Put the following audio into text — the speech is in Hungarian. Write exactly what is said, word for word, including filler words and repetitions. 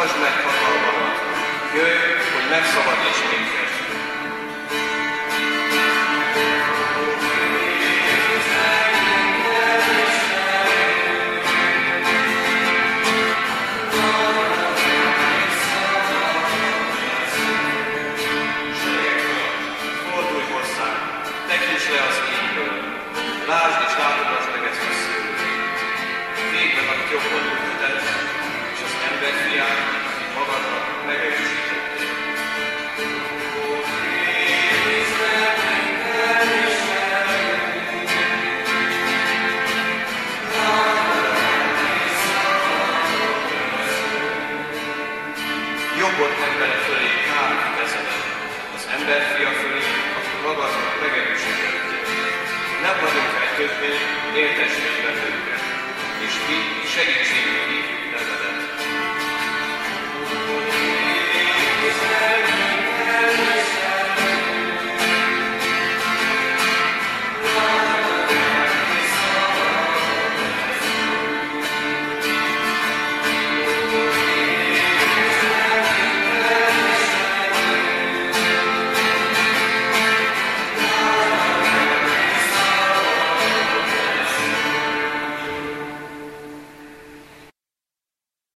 ragasd meg hatalmadat, jöjj, hogy megszabadíts minket. Lásd és látogass meg ezt a szőt. Végben, akik jobban ültetett, és az ember fiát, akit magadnak megerősítettél. Jobbot embere fölé kár kezedet, az ember fia fölé, akit magadnak megerősítettél. Nem vagyunk el többé, értesülj velünket, és mi segítségül hívjuk nevedet.